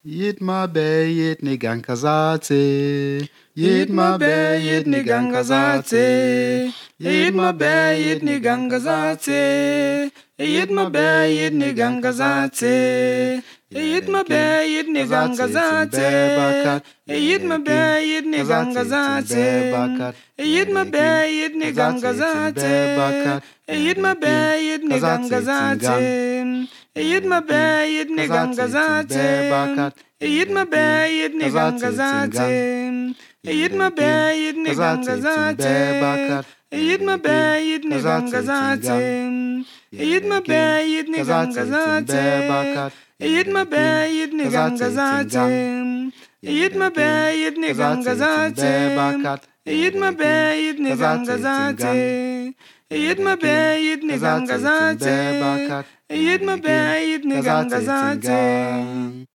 Yitma be yitni gankazate. Yitma be yitni gankazate. Yitma be yitni gankazate. Yitma be yitni gankazate. Yitma be yitni gankazate. Yitma be yitni gankazate. Yitma be yitni gankazate. Yitma be yitni gankazate. Yitma be yitni gankazate. Yitma be yitni gankazate. Yitma be yitni gankazate. Yitma be yitni gankazate. Yitma be yitni gankazate. Yitma be yitni gankazate. Yitma be yitni gankazate. Yitma be yitni gankazate. Yitma be yitni gankazate. Yitma be yitni gankazate.